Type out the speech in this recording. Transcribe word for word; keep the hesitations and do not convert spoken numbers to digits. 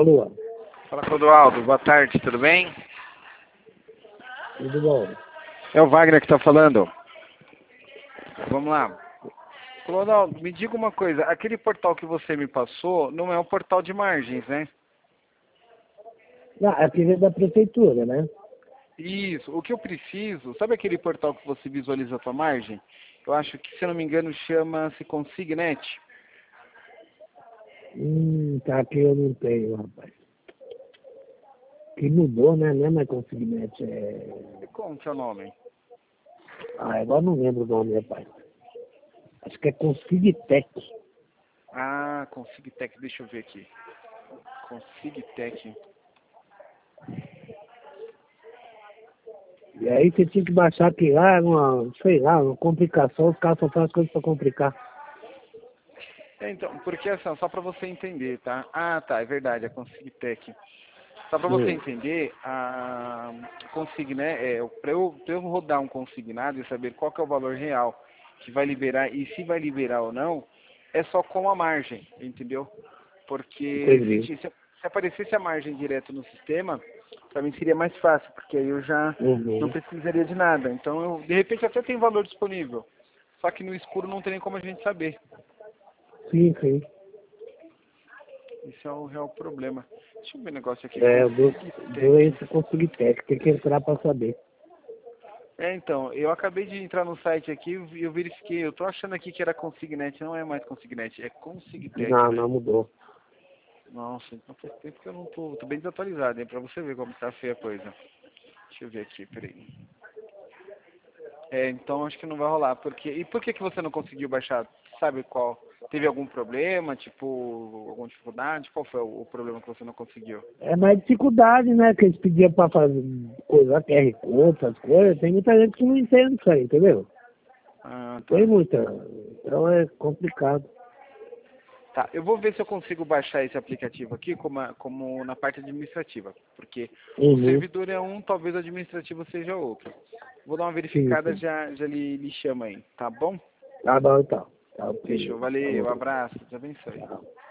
Alô? Fala, Clodoaldo. Boa tarde, tudo bem? Tudo bom? É o Wagner que está falando. Vamos lá. Clodoaldo, me diga uma coisa. Aquele portal que você me passou não é um portal de margens, né? Não, aqui é da prefeitura, né? Isso. O que eu preciso... Sabe aquele portal que você visualiza a tua margem? Eu acho que, se eu não me engano, chama-se Consignet. Hum, tá aqui eu não tenho, rapaz. Que mudou, né? Não é mais Consignete, é... E como que é o nome? Ah, agora não lembro o nome, rapaz. Acho que é Consigtec. Ah, Consigtec. Deixa eu ver aqui. Consigtec. E aí você tinha que baixar aqui lá, uma, sei lá, uma complicação, os caras só fazem as coisas pra complicar. É, então, porque assim, só para você entender, tá? Ah, tá, é verdade, a Consigtec. Só para você Hum. entender, a Consig, né, é, para eu, pra eu rodar um consignado e saber qual que é o valor real que vai liberar e se vai liberar ou não, é só com a margem, entendeu? Porque se, Entendi. se, se aparecesse a margem direto no sistema, para mim seria mais fácil, porque aí eu já não Uhum. precisaria de nada. Então, eu, de repente, até tem valor disponível, só que no escuro não tem nem como a gente saber. Sim, sim. Esse é o real problema. Deixa eu ver um negócio aqui. É, eu dou, dou Consigtec. esse Consigtec, tem que entrar pra saber. É, então, eu acabei de entrar no site aqui e eu verifiquei. Eu tô achando aqui que era Consignet, não é mais Consignet, é Consigtec, Não, né? não mudou. Nossa, então faz tempo que eu não tô, tô bem desatualizado, hein? Pra você ver como tá feia a coisa. Deixa eu ver aqui, peraí. É, então acho que não vai rolar. Porque... E por que que você não conseguiu baixar? Sabe qual? Teve algum problema, tipo, alguma dificuldade? Qual foi o, o problema que você não conseguiu? É mais dificuldade, né? Que eles pediam pra fazer coisa Q R Code, essas coisas. Tem muita gente que não entende isso aí, entendeu? Ah, Tem tá. muita. Então é complicado. Tá, eu vou ver se eu consigo baixar esse aplicativo aqui como, a- como na parte administrativa, porque o Uhum. servidor é um, talvez o administrativo seja outro. Vou dar uma Sim, verificada, sim. já, já lhe, lhe chama aí, tá bom? Tá bom então. Tá ok. Fechou, valeu, Falou. abraço, Deus abençoe. Tchau.